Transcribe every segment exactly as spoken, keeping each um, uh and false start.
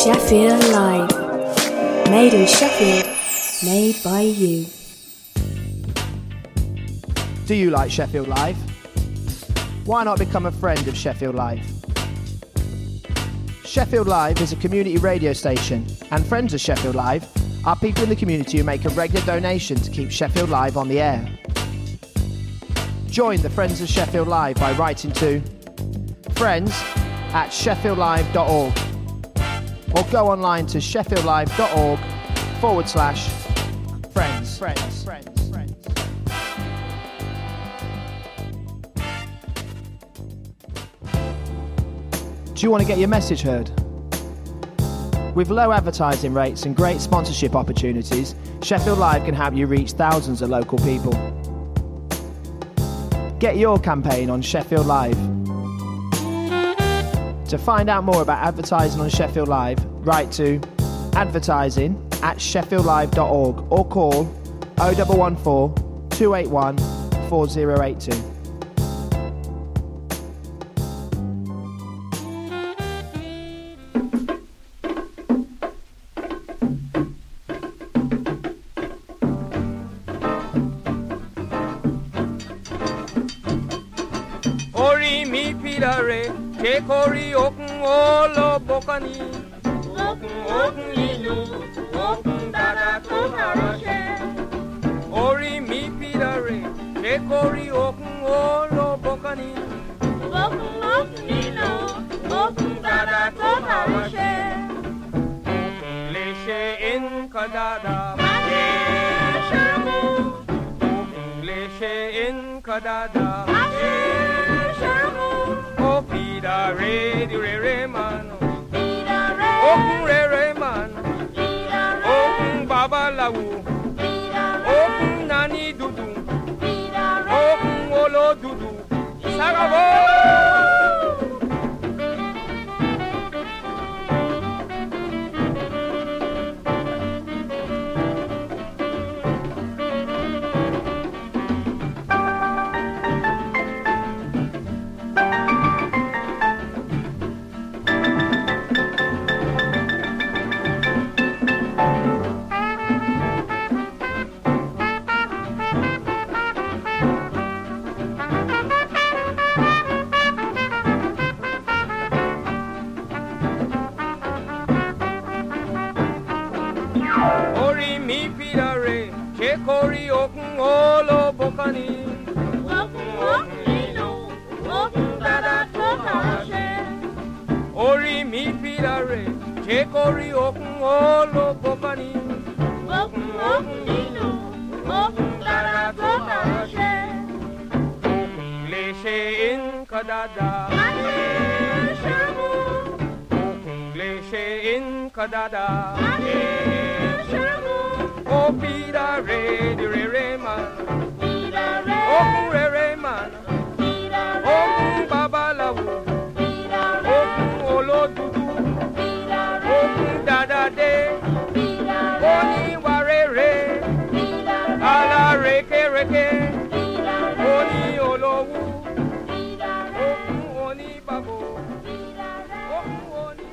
Sheffield Live. Made in Sheffield, made by you. Do you like Sheffield Live? Why not become a friend of Sheffield Live? Sheffield Live is a community radio station, and friends of Sheffield Live are people in the community who make a regular donation to keep Sheffield Live on the air. Join the Friends of Sheffield Live by writing to friends at sheffield live dot org or go online to sheffield live dot org forward slash friends. Friends. Friends. Friends. Do you want to get your message heard? With low advertising rates and great sponsorship opportunities, Sheffield Live can help you reach thousands of local people. Get your campaign on Sheffield Live. To find out more about advertising on Sheffield Live, write to advertising at sheffield live dot org or call oh one one four, two eight one, four oh eight two. Ori mi pilare che cori okun olo bokani okun okun linu okun dada to harashe Ori mi pilare che cori okun olo bokani okun okun linu okun dada to harashe okun leshe in kadada leshe okun leshe in kadada Oh, Pida re di re re man, Pida re, oh re re man, Pida re, oh Baba Lawu, Pida re, oh Nani Dudu, Pida re, oh Olo Dudu, Sagabo. Kori okun olo bokani okun okun lino okun dada to harashe Ori mi pilare che kori okun olo bokani okun okun lino okun dada to harashe okun leshe in kadada leshe okun leshe in kadada leshe Oh, Pida re di re re man, Pida re, oh re re man, Pida re, oh Baba Lawu, Pida re, oh Olo Dudu, Pida re, oh Dada de, Pida re, oh Ni ware re, Pida re, Ala reke reke, Pida re, oh Ni Olo wu, Pida re, oh Oni Babo, Pida re, oh Oni.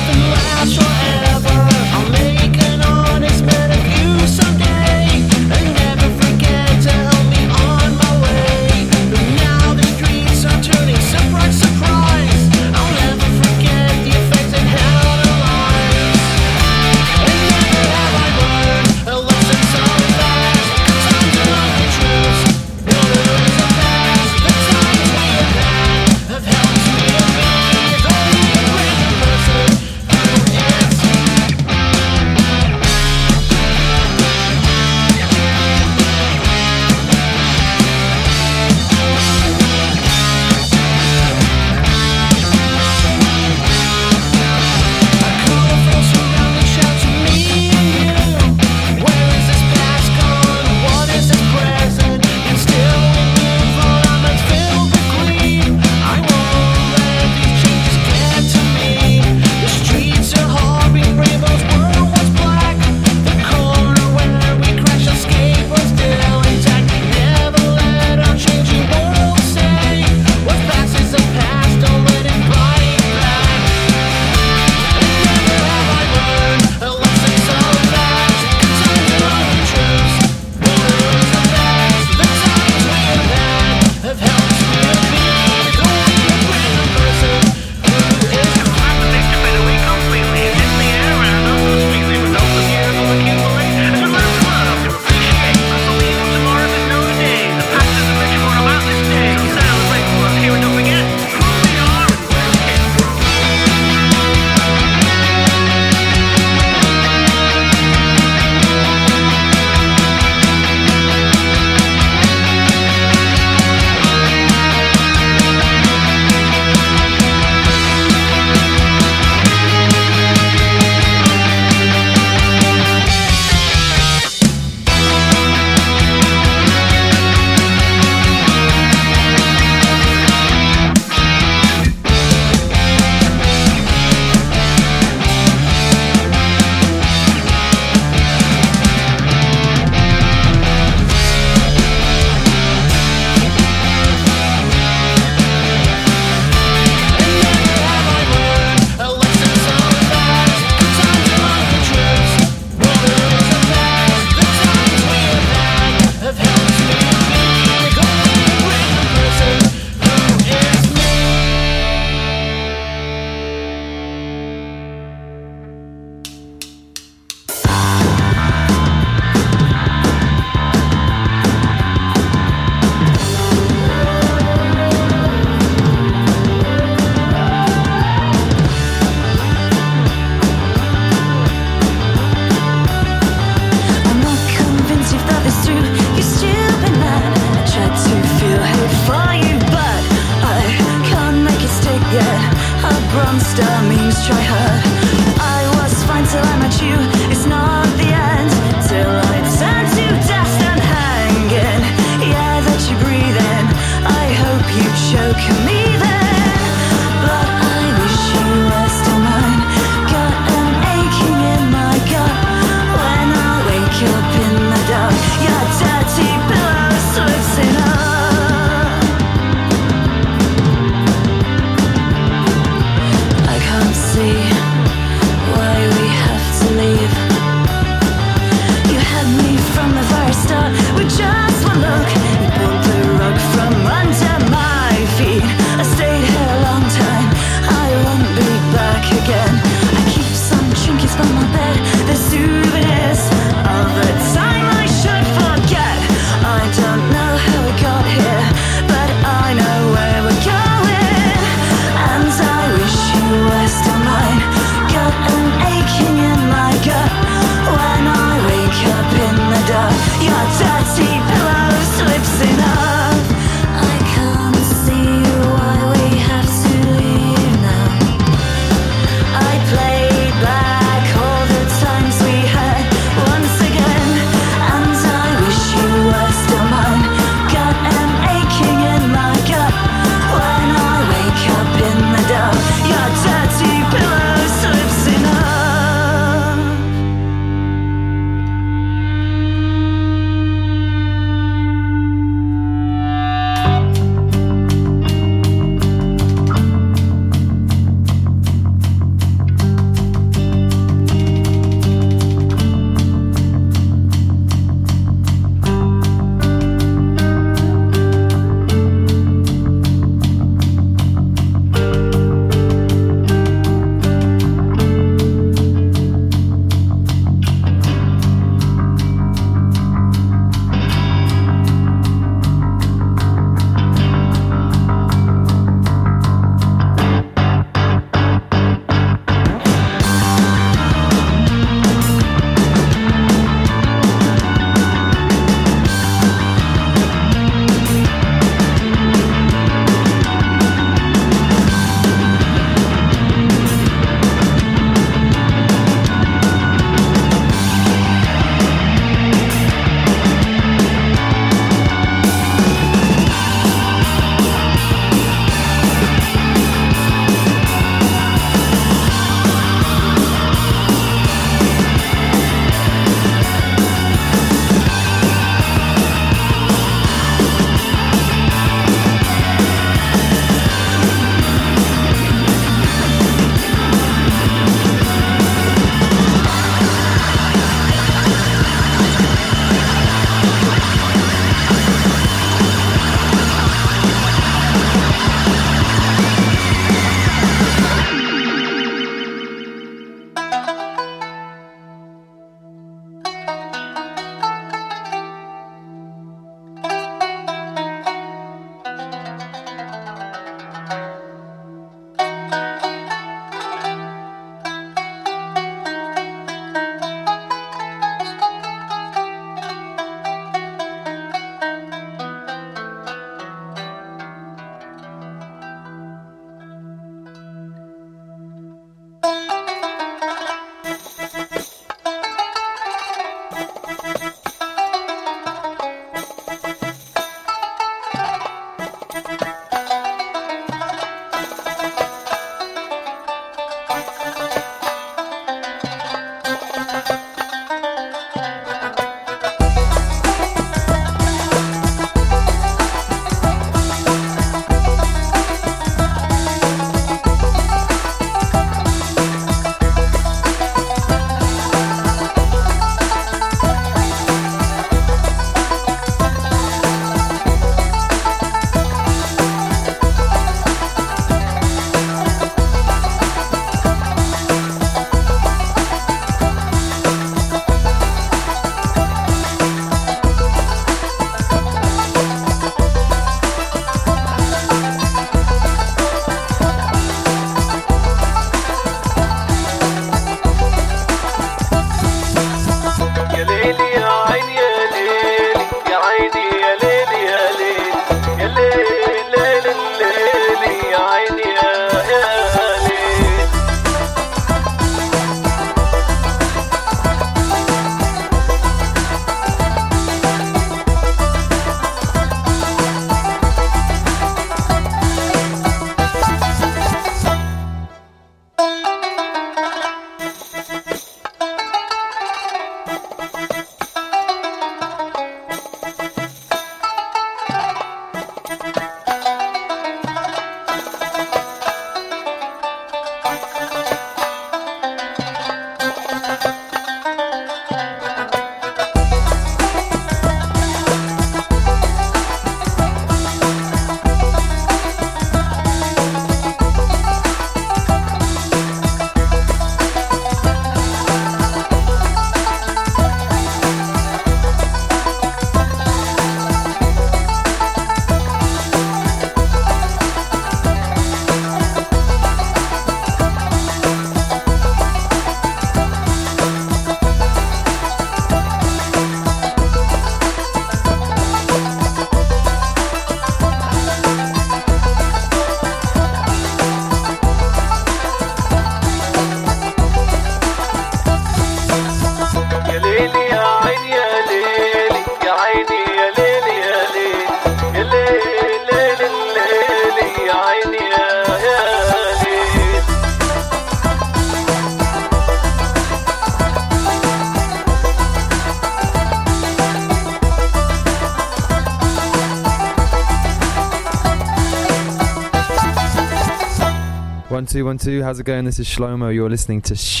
One, two, one, two. How's it going? This is Shlomo. You're listening to Sh-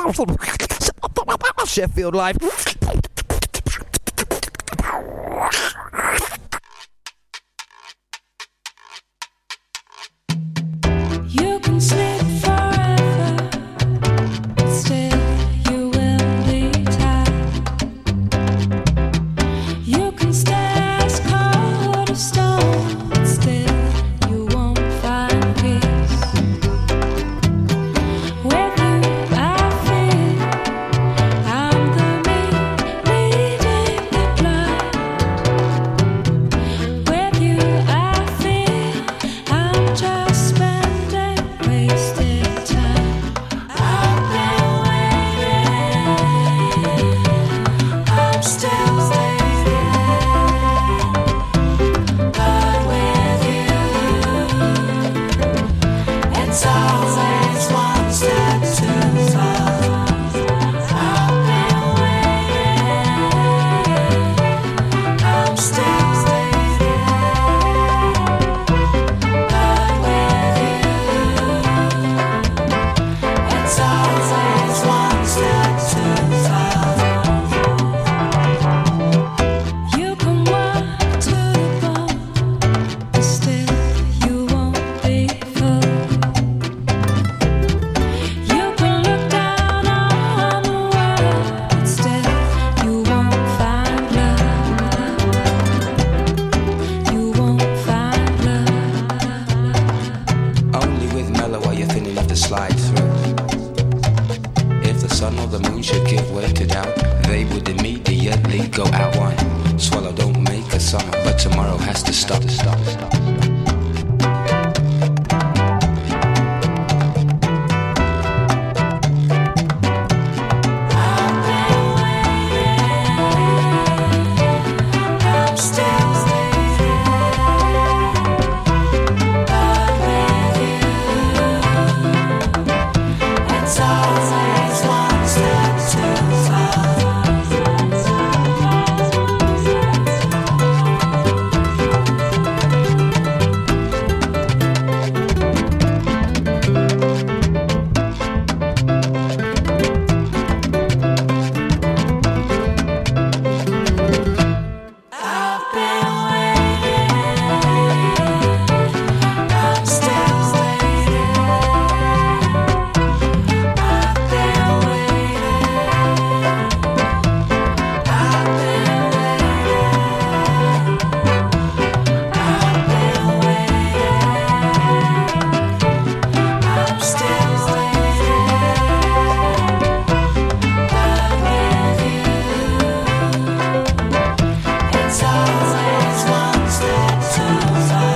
Sheffield Live. You can sleep forever, still you will be tired. You can stay as cold as stone, but still you won't find peace. With you I feel I'm the me leading the blind. With you I feel I'm just spending wasted time. I've been waiting, I'm still waiting, but with you, it's always one step too far. I've been waiting, I'm still waiting, but with you, it's always one step too far. You can walk to the bone, but still you won't be full. You can look down on the world, but still you won't find love. You won't find love. Only with mellow are you thin enough to slide through. If the sun or the moon should give way to doubt, they would immediately go out. One swallow don't make a summer, but tomorrow has to stop. Stop. Stop. I've been waiting, I'm still waiting, but with you, it's always one step too far. I've been waiting, I'm still waiting. I've been waiting, I've been waiting, I've been waiting, I'm still waiting, but with you, it's always one step too far.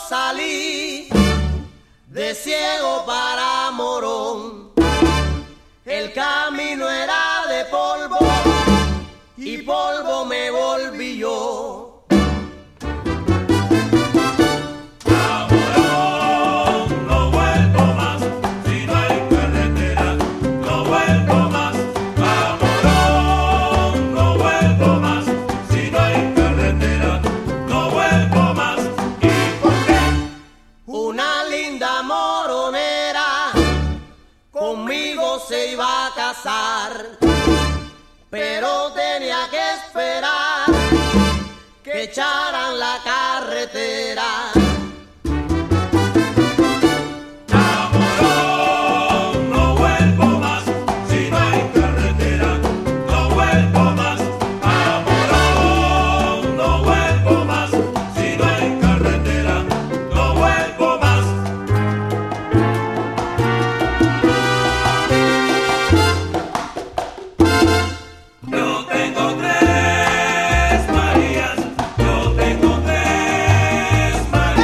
salí de ciego para morón. El camino era de polvo y polvo me volví yo. Se iba a casar, pero tenía que esperar que echaran la carretera. Marías, yo tengo tres Marías.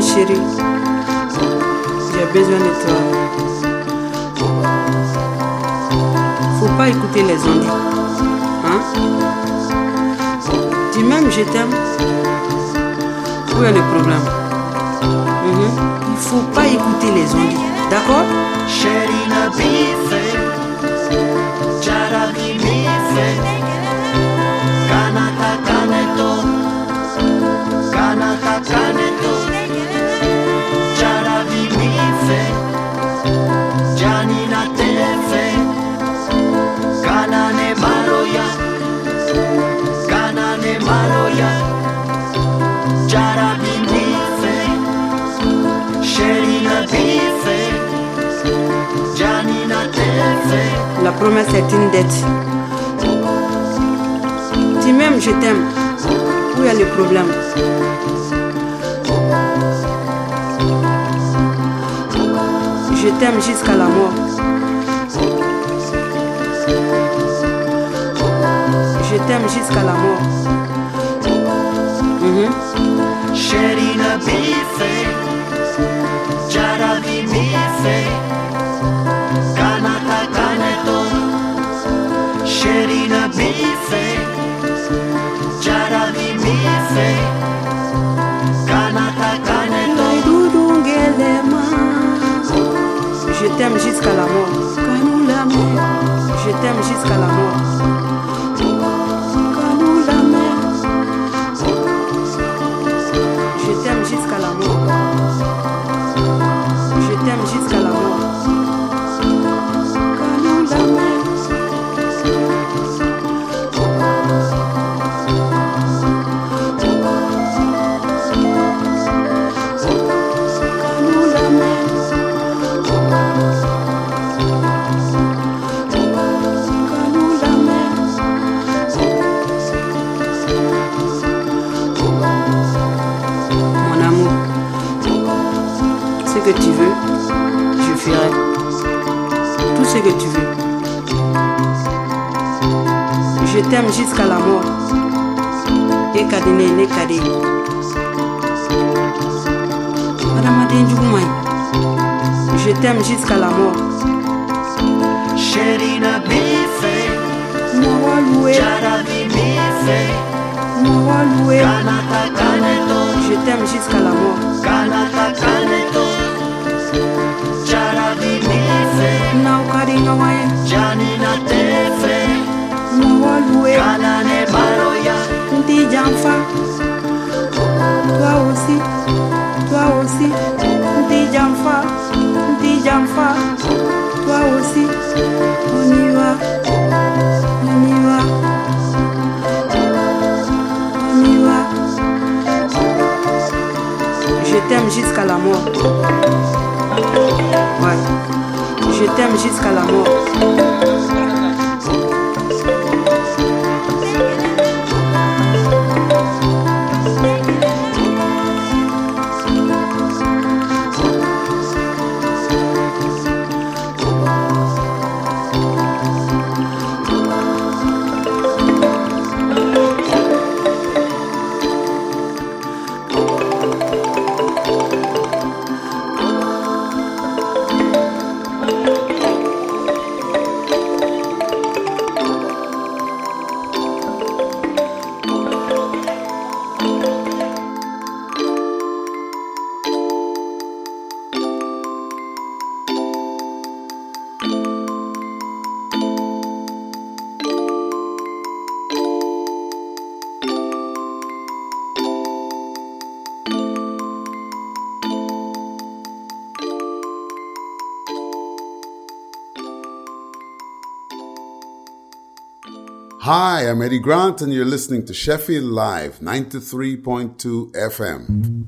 chérie, j'ai besoin de toi. Faut pas écouter les ondes. Hein? Dis-même je t'aime. Où est le problème? Mm-hmm. Il faut pas écouter les ondes. D'accord? Chérie, na bife, charabi bife, kanata kaneto, kanata kaneto, charabi bife, janina tefe, kanane maroya, kanane maroya, charabi bife, chérie, na bife. La promesse est une dette. Dis-même je t'aime. Où est le problème? Je t'aime jusqu'à la mort. Je t'aime jusqu'à la mort. Mm-hmm. Chérie, na bife, charabi bife, kanata kaneto, chérie, na bife, charabi bife, kanata kaneto. Je t'aime jusqu'à la mort. Je t'aime jusqu'à la mort. Je t'aime jusqu'à la mort. Je t'aime jusqu'à la mort. Que tu veux, je ferai tout ce que tu veux. Je t'aime jusqu'à la mort. Et kadine ne kade. Madame Adinjoumaï. Je t'aime jusqu'à la mort. Chérie, na bife, Moi loué, charabi bife, moi loué. kanata kaneto, Je t'aime jusqu'à la mort. kanata kaneto, charabi bife, Now kadinga waye, janina tefe, moi loué. kanane maroya. Nti jamfa. Toi aussi, toi aussi. Nti jamfa, nti jamfa. Toi aussi. On y va, on y va, on y va. Je t'aime jusqu'à la mort. Ouais. Je t'aime jusqu'à la mort. Hi, I'm Eddie Grant, and you're listening to Sheffield Live, ninety-three point two F M.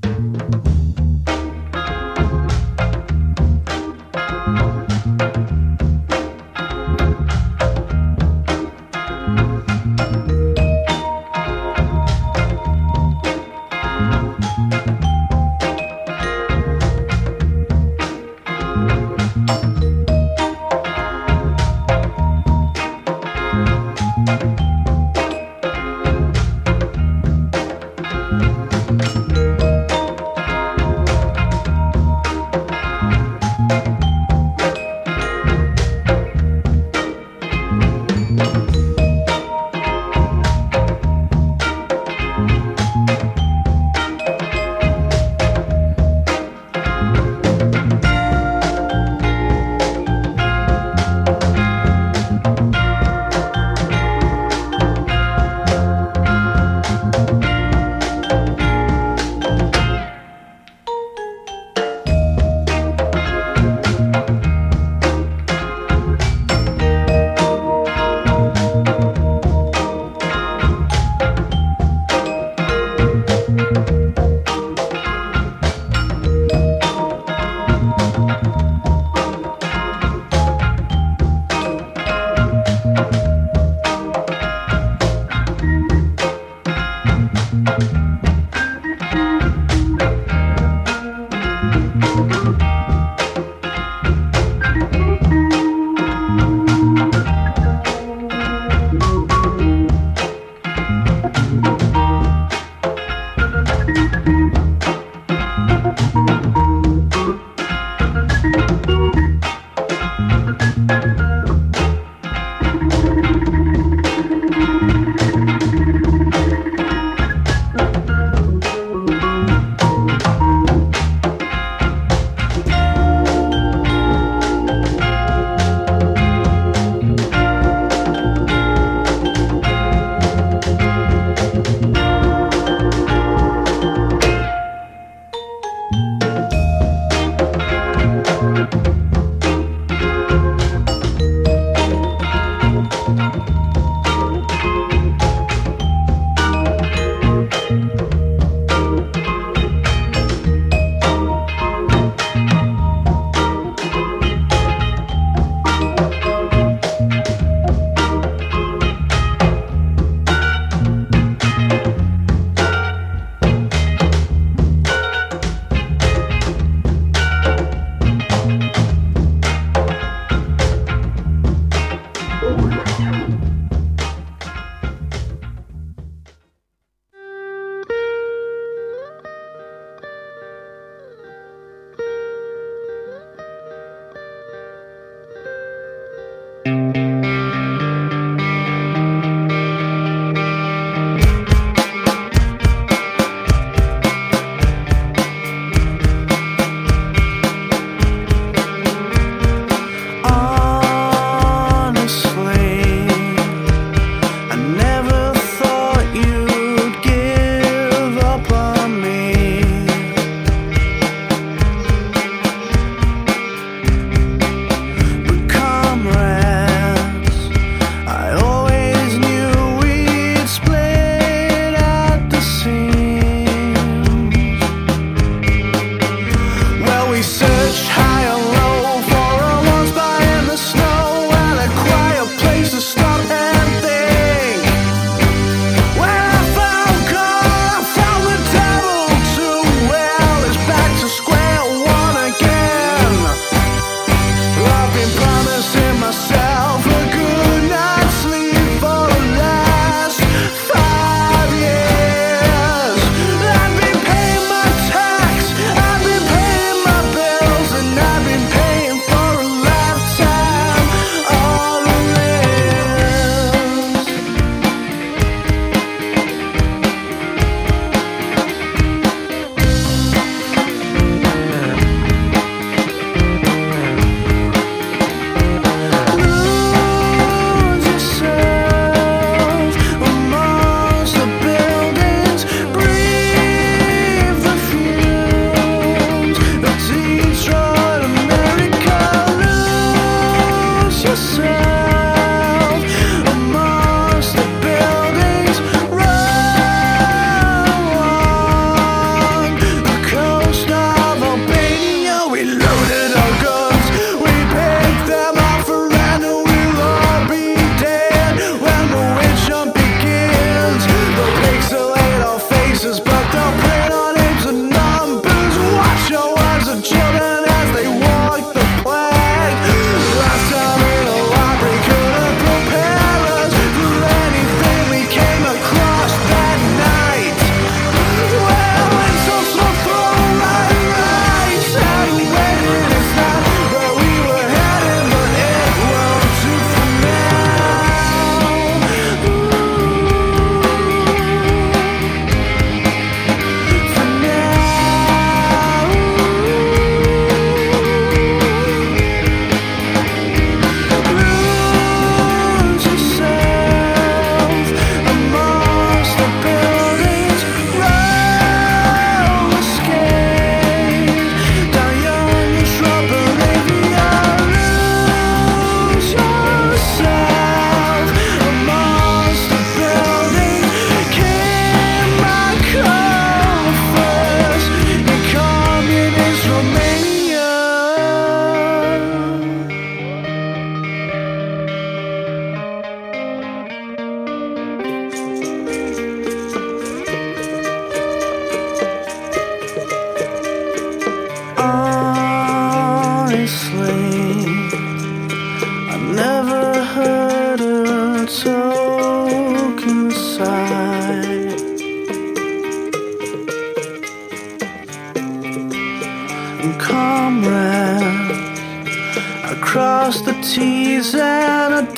cross the T's and a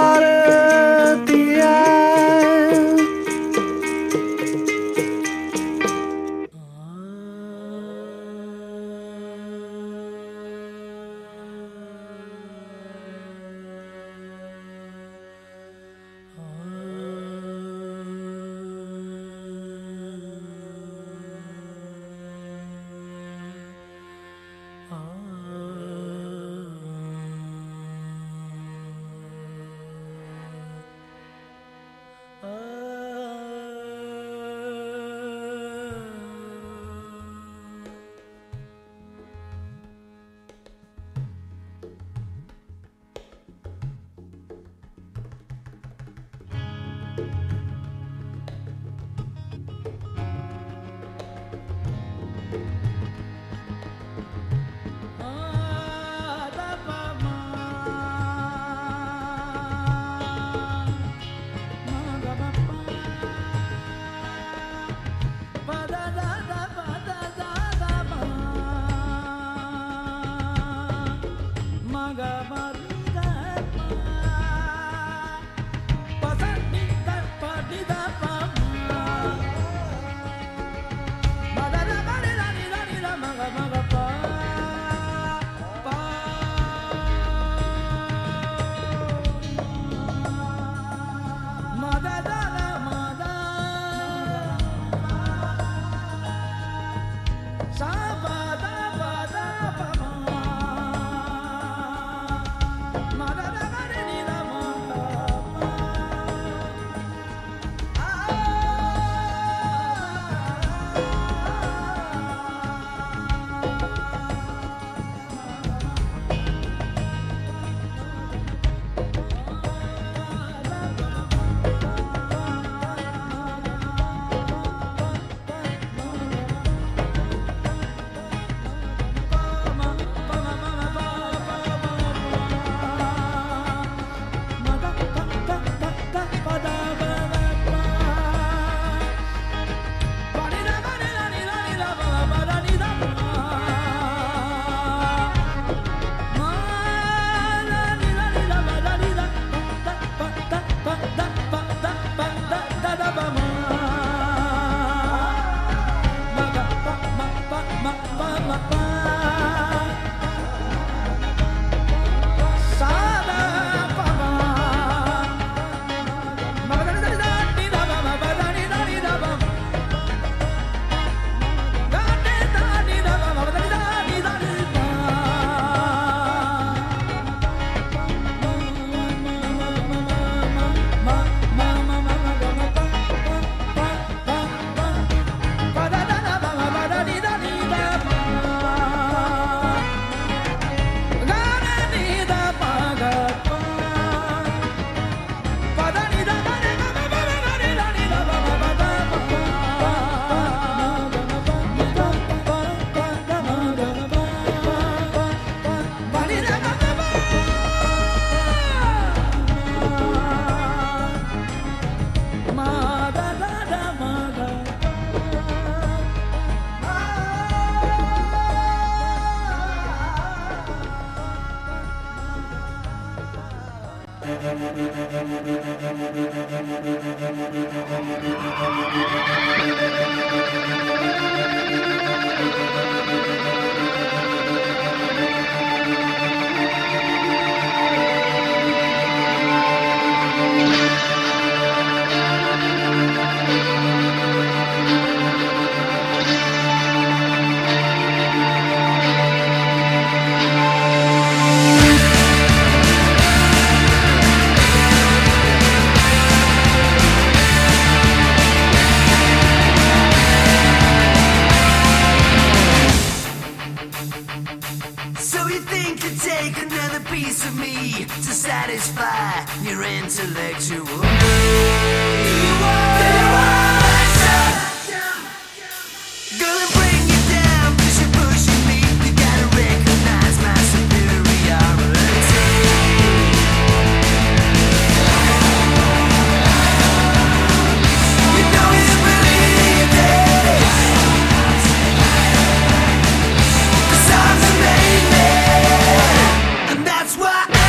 dotted the I. That's why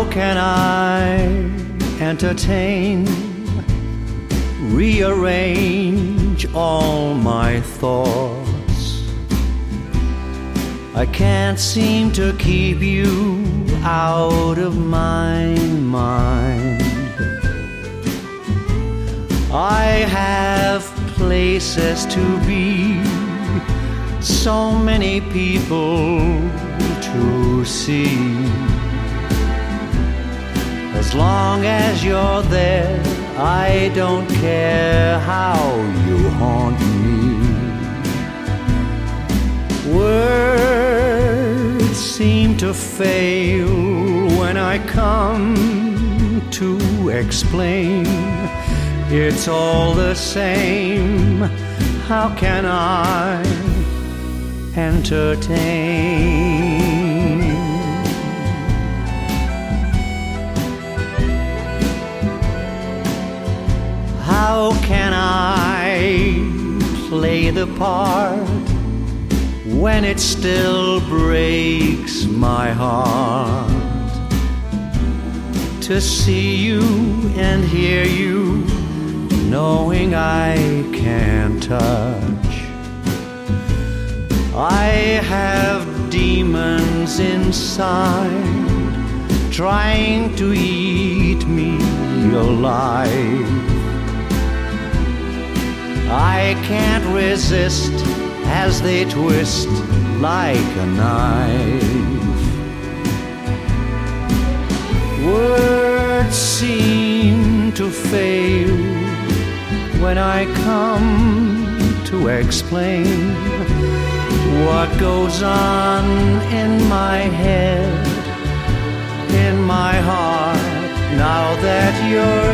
can I entertain, rearrange all my thoughts? I can't seem to keep you out of my mind. I have places to be, so many people to see. As long as you're there, I don't care how you haunt me. Words seem to fail when I come to explain. It's all the same. How can I entertain? How can I play the part when it still breaks my heart to see you and hear you, knowing I can't touch? I have demons inside trying to eat me alive. I can't resist as they twist like a knife. Words seem to fail when I come to explain what goes on in my head, in my heart, now that you're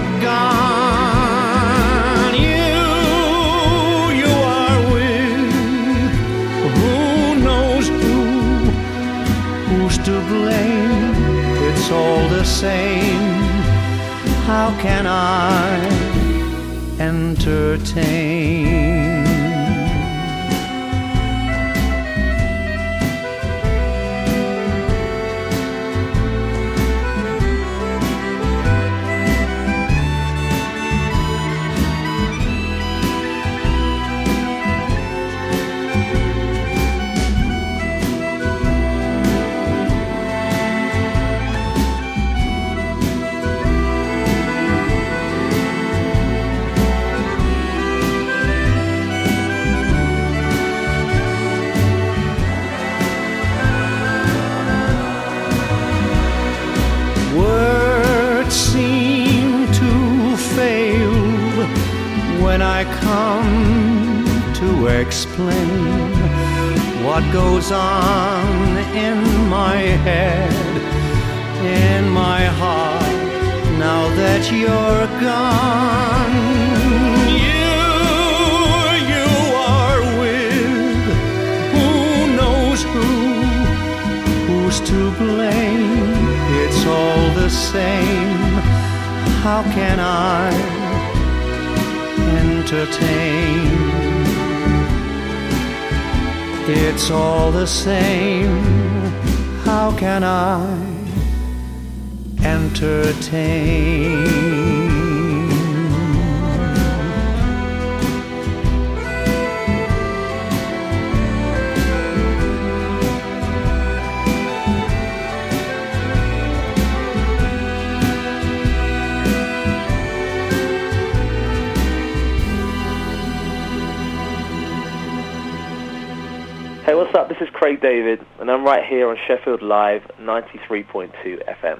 gone. You, you are with who knows who, who's to blame? It's all the same. How can I entertain? When I come to explain what goes on in my head, in my heart, now that you're gone. You, you are with who knows who, who's to blame? It's all the same. How can I entertain? It's all the same. How can I entertain? Hey, what's up? This is Craig David, and I'm right here on Sheffield Live, ninety-three point two F M.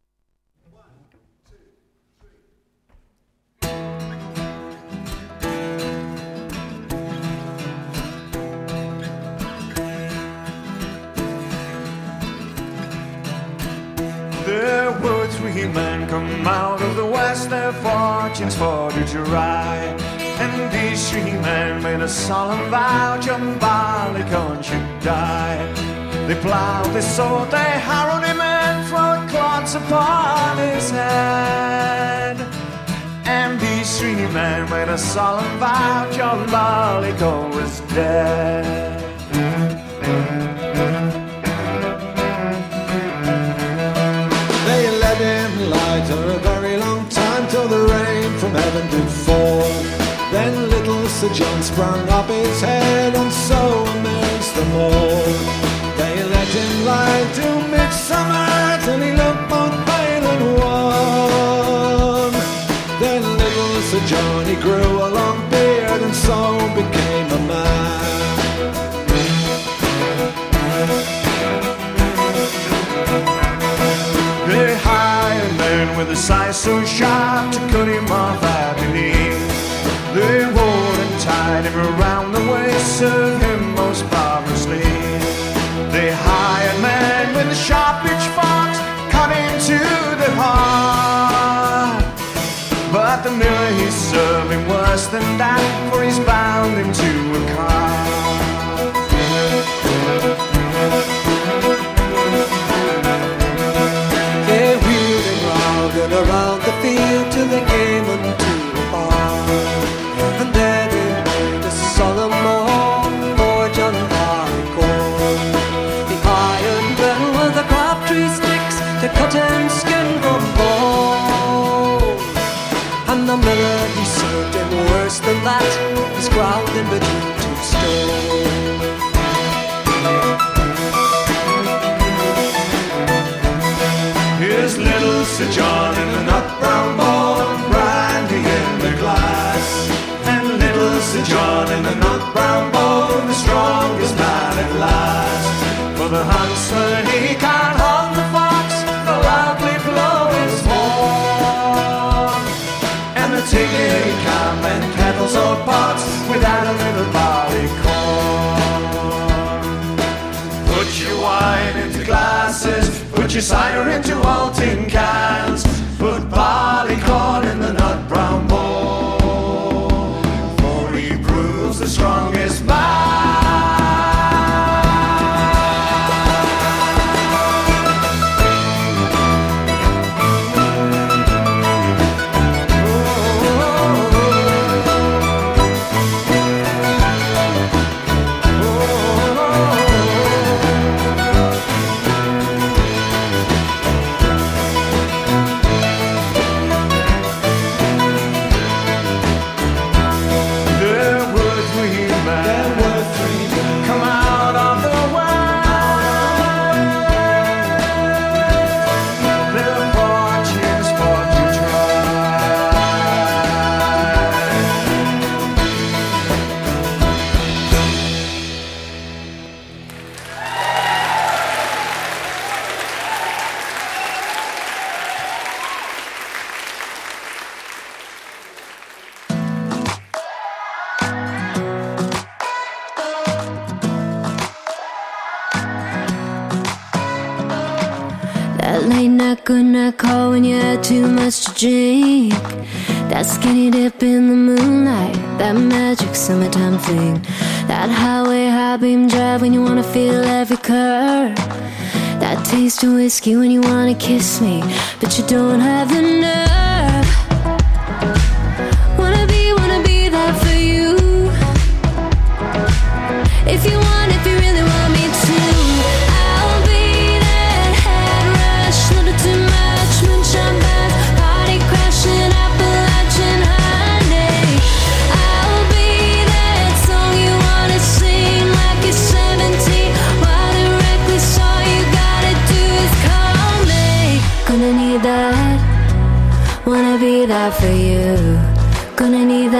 The woods three men come out of the west, their fortunes for to try. And these three men made a solemn vow, John Barleycorn should die. They ploughed, they sowed, they harrowed him and throwed clods upon his head. And these three men made a solemn vow, John Barleycorn was dead. They led Sir John sprung up his head and so amazed them all. They let him lie till midsummer till he looked both pale and wan. Then little Sir John, he grew a long beard and so became a man. They hired men with a size so sharp to cut him off at the knee. They wore and tied him around the waist, served him most barbarously. They hired men with the sharp pitchforks, cut into the heart. But the miller, he's serving worse than that, for he's bound into a car. They wheeled him round and around the field till they came unto a barn. And there they made a solemn mourn for John Barleycorn. The iron men with the crabtree sticks to cut him skin from bone. And the miller, he served him worse than that, he's ground in between two stones. Here's little Sir John in the nut brown bowl, brandy in the glass. And little Sir John in the nut brown bowl, the strongest man at last. For the huntsman, he can't hunt the fox, the loudly blow his horn. And the tiggin he can't mend kettles or pots without a little barley corn. Put your wine into glasses, put your cider into old tin cans, put barley corn in the nut brown bowl, for he proves the strongest man. Gonna call when you had too much to drink. That skinny dip in the moonlight, that magic summertime fling. That highway high beam drive when you wanna feel every curve. That taste of whiskey when you wanna kiss me, but you don't have the nerve. Wanna be, wanna be there for you. If you want, if you really want me to, I'll be that head rush, little too much moonshine bath, party crashing, Appalachian honey. I'll be that song you wanna sing like you're seventeen, wild and reckless, all you gotta do is call me. Gonna need that, wanna be there for you. Gonna need